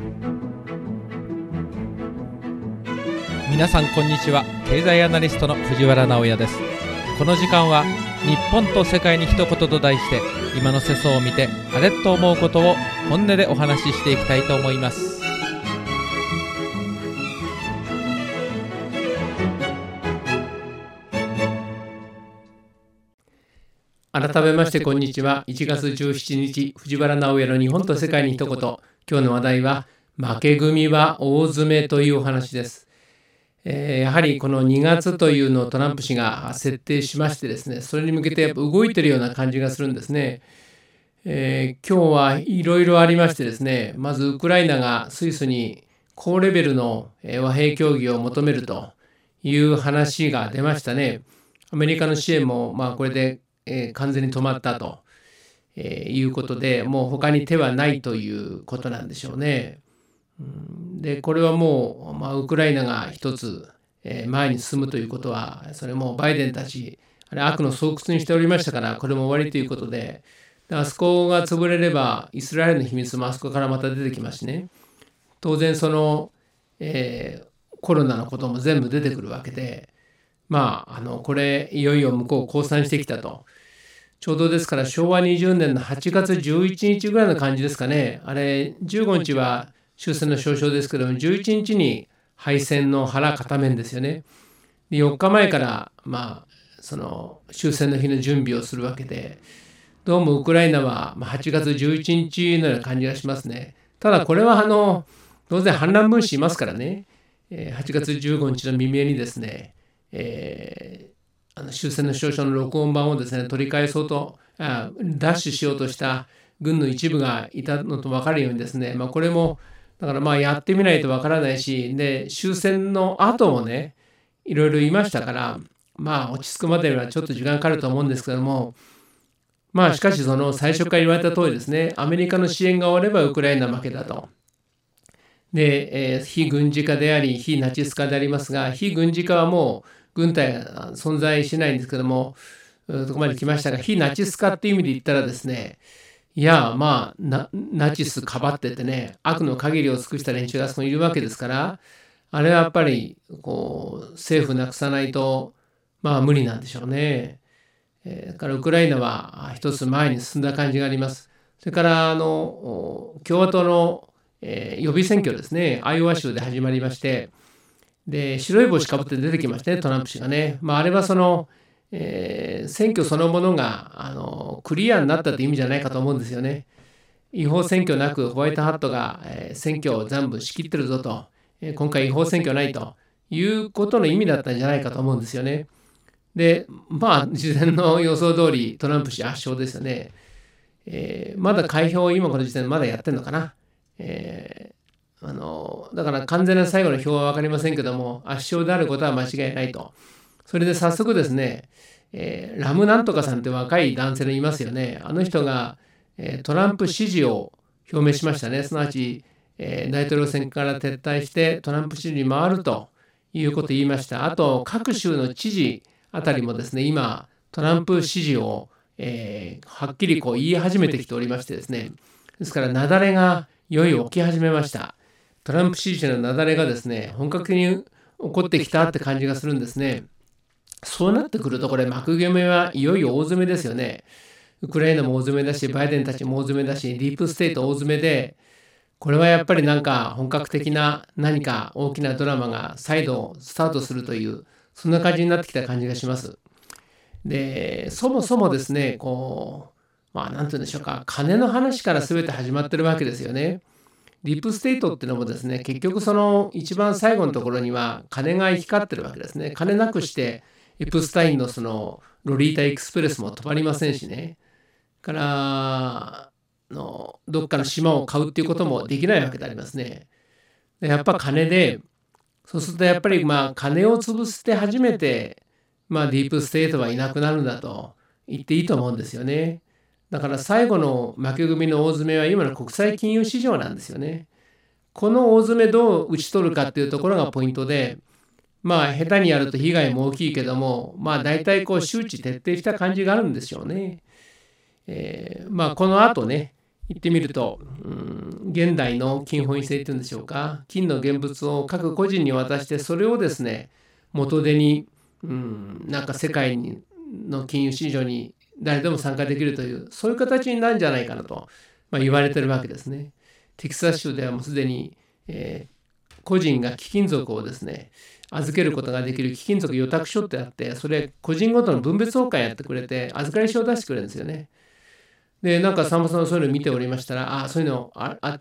皆さんこんにちは。経済アナリストの藤原直也です。この時間は日本と世界に一言と題して、今の世相を見てあれと思うことを本音でお話ししていきたいと思います。 改めましてこんにちは。1月17日、藤原直也の日本と世界に一言。今日の話題は、負け組は大詰めというお話です。やはりこの2月というのをトランプ氏が設定しましてですね、それに向けてやっぱ動いてるような感じがするんですね。今日はいろいろありましてですね、まずウクライナがスイスに高レベルの和平協議を求めるという話が出ましたね。アメリカの支援もこれで完全に止まったということで、もう他に手はないということなんでしょうね。でこれはもう、ウクライナが一つ前に進むということは、それもバイデンたちあれ悪の巣窟にしておりましたから、これも終わりということで、あそこが潰れればイスラエルの秘密もあそこからまた出てきますしね。当然その、コロナのことも全部出てくるわけで、これいよいよ向こう降参してきたと。ちょうどですから昭和20年の8月11日ぐらいの感じですかね。あれ15日は終戦の詔書ですけども、11日に敗戦の腹固めんですよね。で4日前からその終戦の日の準備をするわけで、どうもウクライナは8月11日のような感じがしますね。ただこれは当然反乱分子いますからね、8月15日の未明にですね、終戦の詔書の録音版をですね取り返そうとダッシュしようとした軍の一部がいたのと分かるようにですね、これもだからやってみないと分からないし、で終戦の後もねいろいろ言いましたから、落ち着くまでにはちょっと時間かかると思うんですけども、しかしその最初から言われた通りですね、アメリカの支援が終わればウクライナ負けだと。で、非軍事化であり非ナチス化でありますが、非軍事化はもう軍隊が存在しないんですけども、そこまで来ましたが、非ナチス化っていう意味で言ったらですね、いやナチスかばっててね、悪の限りを尽くした連中がそこにいるわけですから、あれはやっぱり政府なくさないと無理なんでしょうね。だからウクライナは一つ前に進んだ感じがあります。それから共和党の、予備選挙ですね、アイオワ州で始まりまして、で白い帽子かぶって出てきましたね、トランプ氏がね。あれはその選挙そのものがクリアになったという意味じゃないかと思うんですよね。違法選挙なくホワイトハットが選挙を全部仕切ってるぞと、今回違法選挙ないということの意味だったんじゃないかと思うんですよね。で事前の予想通りトランプ氏圧勝ですよね。まだ開票今この時点でまだやってるのかな。だから完全な最後の票は分かりませんけども、圧勝であることは間違いないと。それで早速ですね、ラムなんとかさんって若い男性のいますよね。あの人が、トランプ支持を表明しましたね。すなわち、大統領選から撤退してトランプ支持に回るということを言いました。あと各州の知事あたりもですね、今トランプ支持を、はっきり言い始めてきておりましてですね、ですから雪崩がいよいよ起き始めました。トランプ支持の雪崩がですね、本格的に起こってきたって感じがするんですね。そうなってくると、これ幕決めはいよいよ大詰めですよね。ウクライナも大詰めだし、バイデンたちも大詰めだし、ディープステート大詰めで、これはやっぱり本格的な何か大きなドラマが再度スタートするという、そんな感じになってきた感じがします。でそもそもですね、なんて言うんでしょうか、金の話から全て始まってるわけですよね。ディープステートっていうのもですね、結局その一番最後のところには金が行き交ってるわけですね。金なくしてエプスタインのそのロリータエクスプレスも止まりませんしね。からどっかの島を買うっていうこともできないわけでありますね。でやっぱ金で、そうするとやっぱり金を潰して初めてディープステートはいなくなるんだと言っていいと思うんですよね。だから最後の負け組の大詰めは今の国際金融市場なんですよね。この大詰めどう打ち取るかっていうところがポイントで、下手にやると被害も大きいけども、大体周知徹底した感じがあるんでしょうね。この後ね、 言ってみると、現代の金本位制っていうんでしょうか、金の現物を各個人に渡して、それをですね、元手に、なんか世界の金融市場に誰でも参加できるという、そういう形になるんじゃないかなと、言われてるわけですね。テキサス州ではもうすでに、個人が貴金属をですね、預けることができる貴金属預託書ってあって、それ個人ごとの分別交換やってくれて、預かり書を出してくれるんですよね。で、なんかさんまさんはそういうの見ておりましたら、そういうのあって、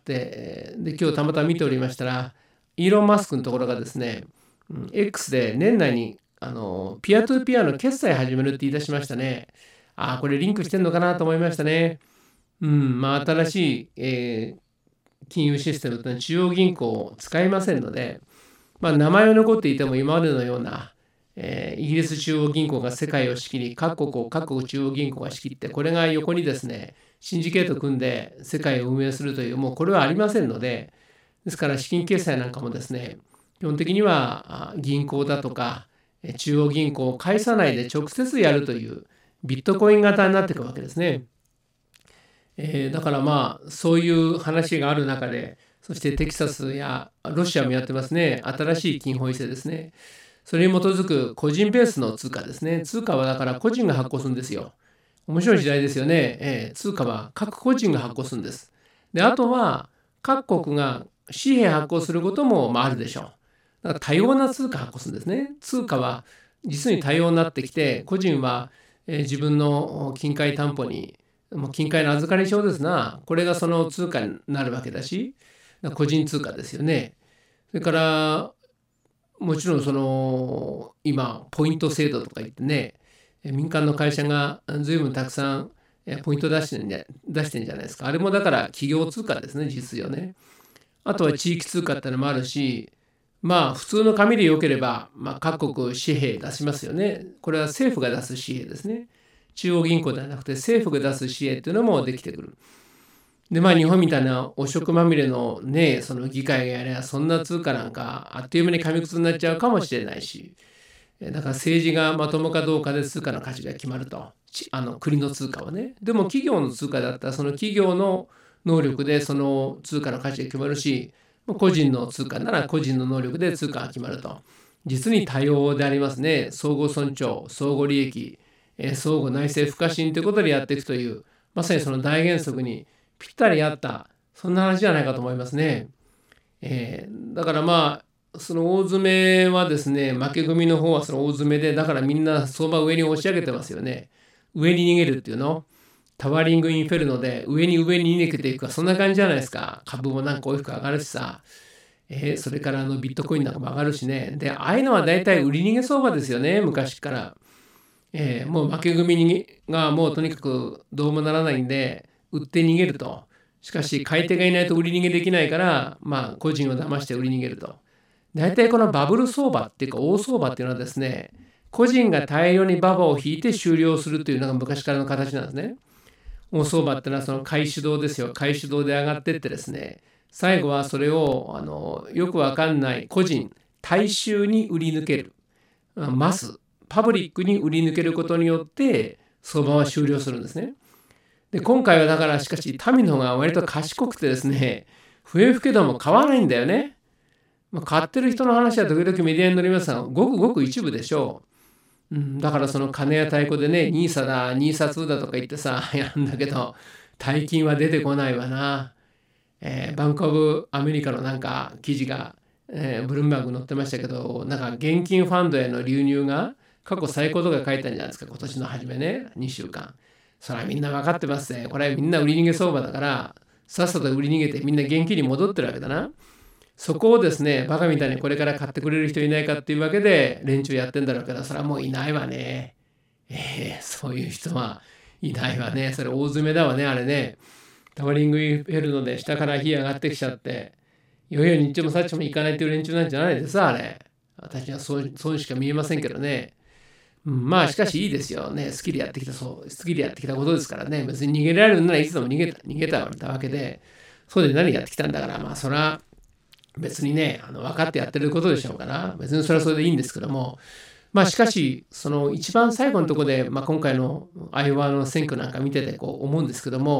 で、今日たまたま見ておりましたら、イーロン・マスクのところがですね、X で年内にピアトゥーピアの決済始めるって言い出しましたね。これリンクしてんのかなと思いましたね。新しい、金融システムというのは中央銀行を使いませんので、名前は残っていても今までのような、イギリス中央銀行が世界を仕切り、各国中央銀行が仕切って、これが横にですね、シンジケート組んで世界を運営するという、もうこれはありませんので、ですから資金決済なんかもですね、基本的には銀行だとか、中央銀行を介さないで直接やるというビットコイン型になっていくわけですね。だからそういう話がある中で、そしてテキサスやロシアもやってますね。新しい金本位制ですね。それに基づく個人ベースの通貨ですね。通貨はだから個人が発行するんですよ。面白い時代ですよね。通貨は各個人が発行するんです。で、あとは各国が紙幣発行することもあるでしょう。だから多様な通貨発行するんですね。通貨は実に多様になってきて、個人は自分の金塊担保に金塊の預かり証ですな。これがその通貨になるわけだし、個人通貨ですよね。それからもちろん今ポイント制度とか言ってね、民間の会社が随分たくさんポイント出してんじゃないですか。あれもだから企業通貨ですね、実情ね。あとは地域通貨ってのもあるし、普通の紙でよければ、各国紙幣出しますよね。これは政府が出す紙幣ですね。中央銀行ではなくて政府が出す紙幣っていうのもできてくる。で日本みたいな汚職まみれのね、その議会がやればそんな通貨なんかあっという間に紙くずになっちゃうかもしれないし、だから政治がまともかどうかで通貨の価値が決まると。国の通貨はね。でも企業の通貨だったらその企業の能力でその通貨の価値が決まるし、個人の通貨なら個人の能力で通貨が決まると。実に多様でありますね。相互尊重、相互利益、相互内政不可侵ということでやっていくという、まさにその大原則にぴったり合った、そんな話じゃないかと思いますね。だからその大詰めはですね、負け組の方はその大詰めで、だからみんな相場上に押し上げてますよね。上に逃げるっていうの。タワーリングインフェルノで上に逃げていくか、そんな感じじゃないですか。株もなんか大きく上がるしさ。それからビットコインなんかも上がるしね。で、ああいうのは大体売り逃げ相場ですよね、昔から。もう負け組がもうとにかくどうもならないんで、売って逃げると。しかし、買い手がいないと売り逃げできないから、個人を騙して売り逃げると。大体このバブル相場っていうか大相場っていうのはですね、個人が大量にババを引いて終了するというのが昔からの形なんですね。大相場っていうのはその買い主導ですよ。買い主導で上がってってですね、最後はそれをよくわかんない個人、大衆に売り抜ける。マス、パブリックに売り抜けることによって相場は終了するんですね。で、今回はだからしかし民の方が割と賢くてですね、笛吹けども買わないんだよね。買ってる人の話は時々メディアに載りますが、ごくごく一部でしょう。だからその金や太鼓でね、ニーサだ、ニーサ2だとか言ってさ、やんだけど、大金は出てこないわな。バンクオブアメリカのなんか記事が、ブルームバーグ載ってましたけど、なんか現金ファンドへの流入が過去最高とか書いたんじゃないですか、今年の初めね、2週間。それはみんな分かってますね。これはみんな売り逃げ相場だから、さっさと売り逃げてみんな現金に戻ってるわけだな。そこをですね、バカみたいにこれから買ってくれる人いないかっていうわけで連中やってんだろうけど、それはもういないわね。そういう人はいないわね。それ大詰めだわね、あれね。タワリングインフェルノで下から火上がってきちゃって、いよいよ日中もさっちも行かないっていう連中なんじゃないですか、あれ。私はそうしか見えませんけどね。しかしいいですよね。好きでやってきたことですからね。別に逃げられるならいつでも逃げたわけで、そうで何やってきたんだから、それは別にね、分かってやってることでしょうから、別にそれはそれでいいんですけども、しかし、その一番最後のところで、今回のアイオワの選挙なんか見てて思うんですけども、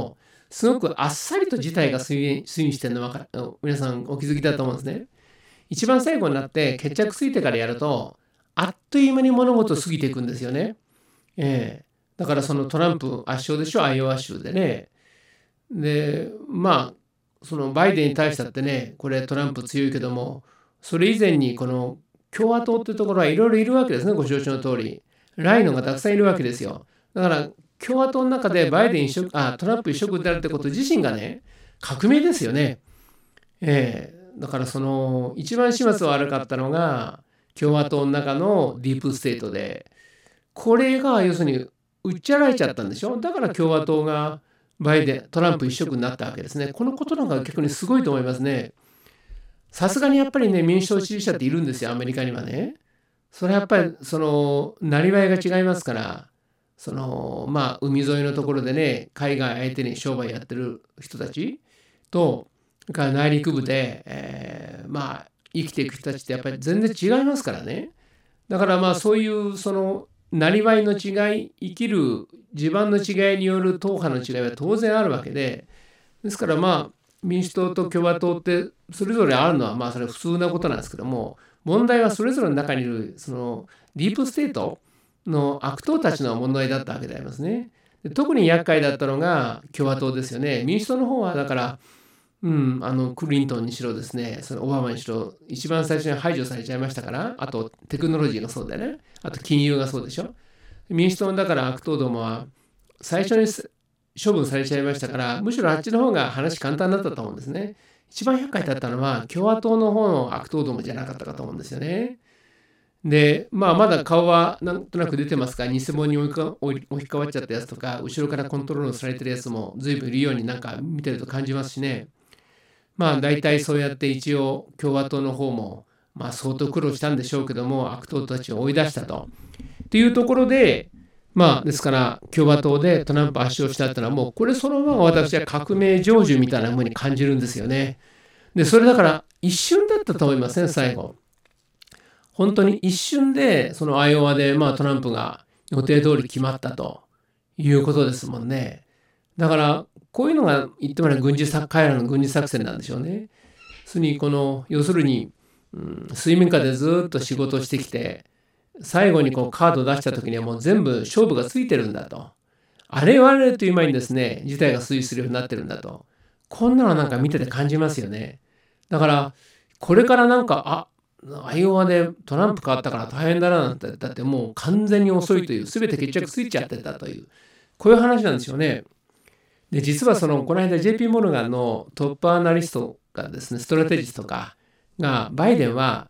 すごくあっさりと事態が推移してるのは皆さんお気づきだと思うんですね。一番最後になって決着ついてからやると、あっという間に物事過ぎていくんですよね。だからそのトランプ圧勝でしょ、アイオワ州でね。で、そのバイデンに対してってね、これトランプ強いけども、それ以前にこの共和党っていうところはいろいろいるわけですね、ご承知の通り。ライノがたくさんいるわけですよ。だから共和党の中でバイデントランプ一色であるってこと自身がね、革命ですよね。だからその一番始末悪かったのが共和党の中のディープステートで、これが要するに売っちゃられちゃったんでしょ。だから共和党がトランプ一色になったわけですね。このことの方が逆にすごいと思いますね。さすがにやっぱりね、民主党支持者っているんですよ、アメリカにはね。それはやっぱりそのなりわいが違いますから、その海沿いのところでね、海外相手に商売やってる人たちと内陸部で、生きていく人たちってやっぱり全然違いますからね。だからそういうそのなりわいの違い、生きる地盤の違いによる党派の違いは当然あるわけで、ですから民主党と共和党ってそれぞれあるのはそれ普通なことなんですけども、問題はそれぞれの中にいるそのディープステートの悪党たちの問題だったわけでありますね。で特に厄介だったのが共和党ですよね。民主党の方はだからクリントンにしろですね、そのオバマにしろ、一番最初に排除されちゃいましたから、あとテクノロジーがそうだよね、あと金融がそうでしょ。民主党だから悪党どもは最初に処分されちゃいましたから、むしろあっちの方が話簡単だったと思うんですね。一番厄介だったのは共和党の方の悪党どもじゃなかったかと思うんですよね。で、まだ顔はなんとなく出てますが、偽物に置き換わっちゃったやつとか、後ろからコントロールされてるやつも随分いるようになんか見てると感じますしね。大体そうやって一応共和党の方も相当苦労したんでしょうけども、悪党たちを追い出したと。っていうところで、ですから共和党でトランプ圧勝したってのはもうこれそのまま私は革命成就みたいな風に感じるんですよね。で、それだから一瞬だったと思いますね、最後。本当に一瞬でそのアイオワでトランプが予定通り決まったということですもんね。だからこういうのが言ってもらう彼らの軍事作戦なんでしょうね。要するに、水面下でずっと仕事をしてきて、最後にこうカードを出した時にはもう全部勝負がついてるんだと。あれよあれという間にですね、事態が推移するようになってるんだと。こんなのなんか見てて感じますよね。だからこれからなんかアイオワでトランプ変わったから大変だななんて、だってもう完全に遅いという、全て決着ついちゃってたという、こういう話なんですよね。で、実はこの間 JP モルガンのトップアナリストがですね、ストラテジストがバイデンは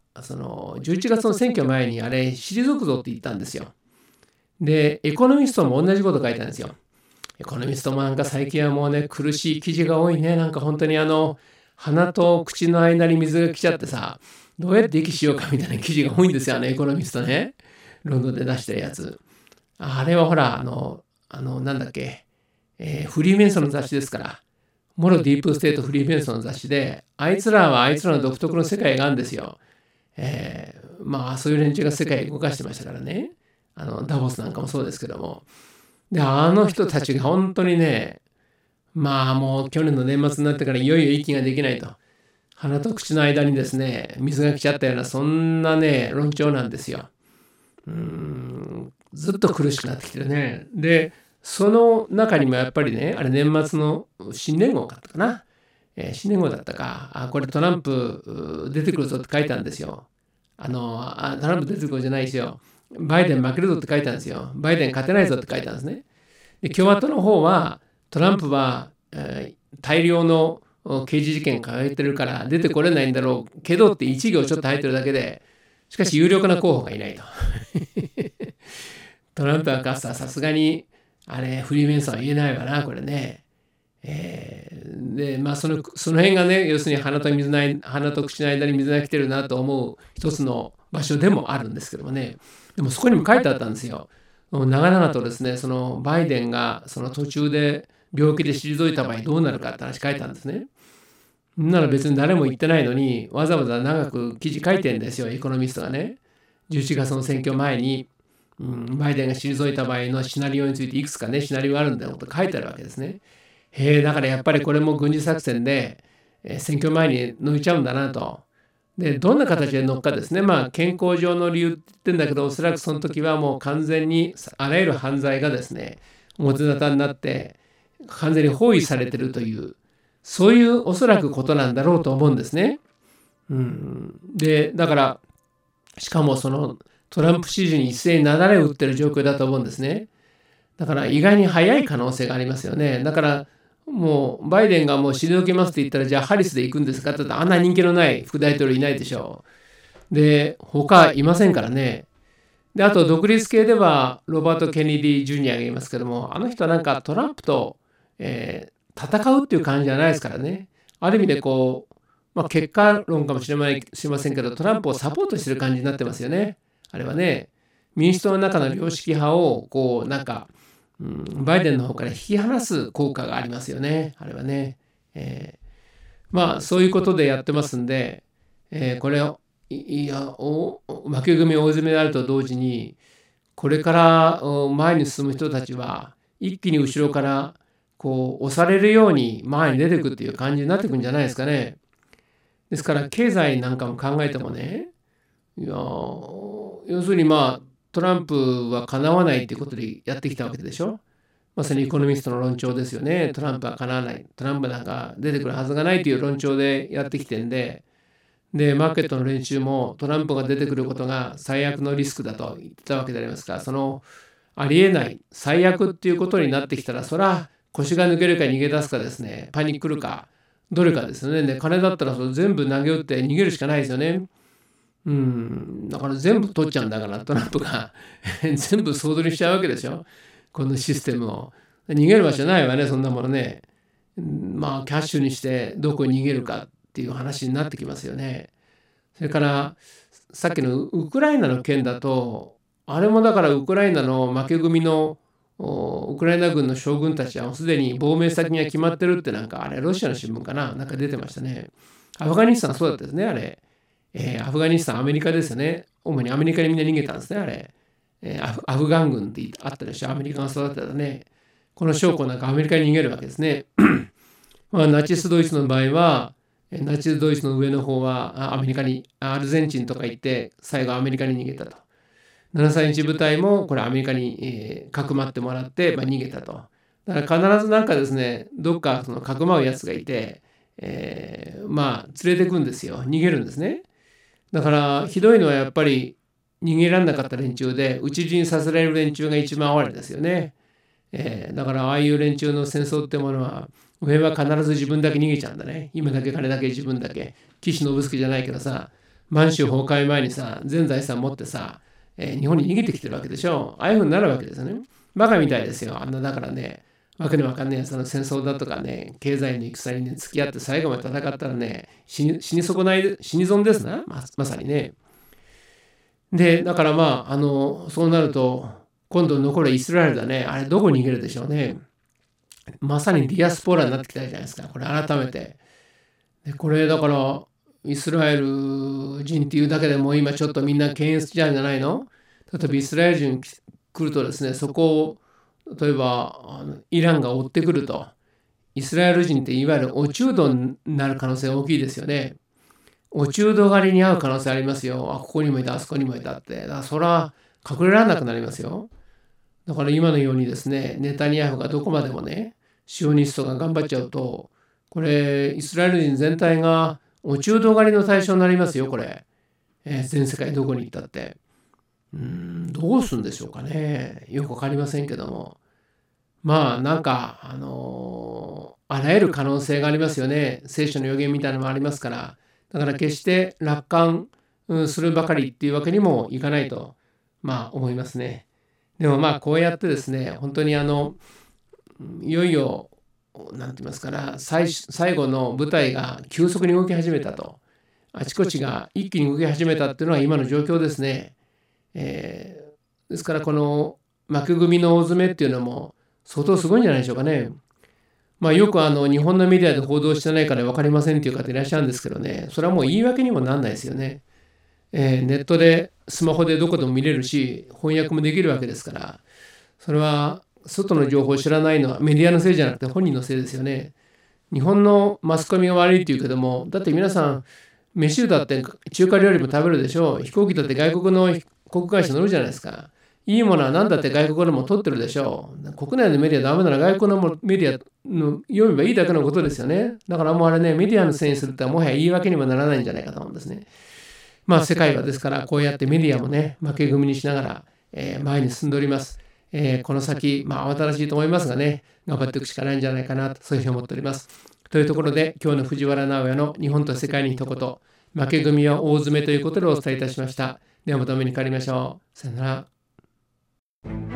11月の選挙前にあれ退くぞって言ったんですよ。で、エコノミストも同じこと書いたんですよ。エコノミストもなんか最近はもうね、苦しい記事が多いね。なんか本当に鼻と口の間に水が来ちゃってさ、どうやって息しようかみたいな記事が多いんですよ、エコノミストね。ロンドンで出してるやつ。あれはほら、なんだっけ、フリーメンソンの雑誌ですから、モロディープステートフリーメンソンの雑誌で、あいつらはあいつらの独特の世界があるんですよ。そういう連中が世界を動かしてましたからね。ダボスなんかもそうですけども。で、あの人たちが本当にね、もう去年の年末になってからいよいよ息ができないと。鼻と口の間にですね、水が来ちゃったような、そんなね、論調なんですよ。ずっと苦しくなってきてるね。で、その中にもやっぱりね、あれ年末の新年号だったかな。新年号だったか。これトランプ出てくるぞって書いたんですよ。トランプ出てくるじゃないですよ。バイデン負けるぞって書いたんですよ。バイデン勝てないぞって書いたんですね。で、共和党の方は、トランプは、大量の刑事事件抱えてるから出てこれないんだろうけどって一行ちょっと入ってるだけで、しかし有力な候補がいないと。トランプはさすがにあれフリーメンソンは言えないわなこれね。でその辺がね、要するに鼻と口の間に水が来てるなと思う一つの場所でもあるんですけどもね。でもそこにも書いてあったんですよ。長々とですね、バイデンが途中で病気で退いた場合どうなるかって話書いたんですね。なら別に誰も言ってないのにわざわざ長く記事書いてんですよ、エコノミストがね。11月の選挙前に、バイデンが退いた場合のシナリオについていくつかね、シナリオがあるんだよと書いてあるわけですね。 だからやっぱりこれも軍事作戦で、選挙前に抜いちゃうんだなと。で、どんな形で乗っかですね、健康上の理由って言ってんだけど、おそらくその時はもう完全にあらゆる犯罪がですね、表沙汰になって、完全に包囲されてるという、そういうおそらくことなんだろうと思うんですね。で、だから、しかもそのトランプ支持に一斉になだれを打ってる状況だと思うんですね。だから意外に早い可能性がありますよね。だからもうバイデンがもう退けますって言ったら、じゃあハリスで行くんですかって言ったら、あんな人気のない副大統領いないでしょう。で、他いませんからね。で、あと独立系ではロバート・ケネディ・ジュニアがいますけども、あの人はなんかトランプと、戦うっていう感じじゃないですからね。ある意味でこう、結果論かもしれませんけど、トランプをサポートしてる感じになってますよね。あれはね、民主党の中の良識派をこうなんか、バイデンの方から引き離す効果がありますよね、あれはね。そういうことでやってますんで、これを負け組大詰めであると同時に、これから前に進む人たちは一気に後ろからこう押されるように前に出てくっていう感じになってくるんじゃないですかね。ですから経済なんかも考えてもね、要するにトランプはかなわないということでやってきたわけでしょ。まさにエコノミストの論調ですよね。トランプはかなわない。トランプなんか出てくるはずがないという論調でやってきてんで、マーケットの連中もトランプが出てくることが最悪のリスクだと言ってたわけでありますから、そのありえない最悪っていうことになってきたら、そら腰が抜けるか逃げ出すかですね、パニックるか、どれかですよね。金だったらそれ全部投げ打って逃げるしかないですよね。だから全部取っちゃうんだから、トランプが全部総取りしちゃうわけでしょ、このシステムを。逃げる場所ないわね、そんなものね。キャッシュにしてどこに逃げるかっていう話になってきますよね。それからさっきのウクライナの件だと、あれもだからウクライナの負け組のウクライナ軍の将軍たちはすでに亡命先が決まってるって、なんかあれロシアの新聞かな、なんか出てましたね。アフガニスタンそうだったですね、あれ。アフガニスタン、アメリカですよね。主にアメリカにみんな逃げたんですね、あれ。アフガン軍ってあったでしょ、アメリカが育てたね。この将校なんかアメリカに逃げるわけですね。ナチスドイツの場合は、ナチスドイツの上の方はアメリカに、アルゼンチンとか行って、最後アメリカに逃げたと。731部隊もこれアメリカに、かくまってもらって、逃げたと。だから必ずなんかですね、どっかそのかくまうやつがいて、連れてくんですよ。逃げるんですね。だからひどいのはやっぱり逃げられなかった連中で、討ち死にさせられる連中が一番哀れですよね。だからああいう連中の戦争ってものは、上は必ず自分だけ逃げちゃうんだね。今だけ金だけ自分だけ。岸信介じゃないけどさ、満州崩壊前にさ、全財産持ってさ、日本に逃げてきてるわけでしょ。ああいうふうになるわけですよね。バカみたいですよ。あんなだからね、わけのわかんないその戦争だとかね、経済の戦に、ね、付き合って最後まで戦ったらね、死に損ですな、まさにね。で、だからそうなると、今度残るイスラエルだね。あれどこに逃げるでしょうね。まさにディアスポーラになってきたじゃないですか。これ改めて。で、これだから、イスラエル人っていうだけでも今ちょっとみんな敬遠しちゃうんじゃないの？例えばイスラエル人来るとですね、そこを例えばイランが追ってくると、イスラエル人っていわゆる落人になる可能性が大きいですよね。落人狩りに遭う可能性ありますよ。ここにもいた、あそこにもいたって。だからそれは隠れられなくなりますよ。だから今のようにですね、ネタニヤフがどこまでもね、シオニストが頑張っちゃうと、これイスラエル人全体が落人狩りの対象になりますよ、これ。全世界どこに行ったって。どうするんでしょうかね。よくわかりませんけども。なんか、あらゆる可能性がありますよね。聖書の予言みたいなのもありますから。だから決して楽観するばかりっていうわけにもいかないと、思いますね。でもこうやってですね、本当にいよいよ、なんて言いますかな、最後の舞台が急速に動き始めたと。あちこちが一気に動き始めたっていうのは今の状況ですね。ですからこの幕組の大詰めっていうのも相当すごいんじゃないでしょうかね。よく日本のメディアで報道してないから分かりませんっていう方いらっしゃるんですけどね、それはもう言い訳にもなんないですよね。ネットでスマホでどこでも見れるし翻訳もできるわけですから、それは外の情報を知らないのはメディアのせいじゃなくて本人のせいですよね。日本のマスコミが悪いって言うけども、だって皆さん、飯だって中華料理も食べるでしょう。飛行機だって外国の航空会社乗るじゃないですか。いいものは何だって外国のも取ってるでしょう。国内のメディアダメなら外国のメディアの読めばいいだけのことですよね。だからもうあれね、メディアのせいにするってもはや言い訳にもならないんじゃないかと思うんですね。世界はですからこうやってメディアもね、負け組にしながら、前に進んでおります。この先、慌ただしいと思いますがね、頑張っていくしかないんじゃないかなと、そういうふうに思っております。というところで、今日の藤原直哉の日本と世界に一言、負け組は大詰めということでお伝えいたしました。ではまたお目にかかりましょう。さよなら。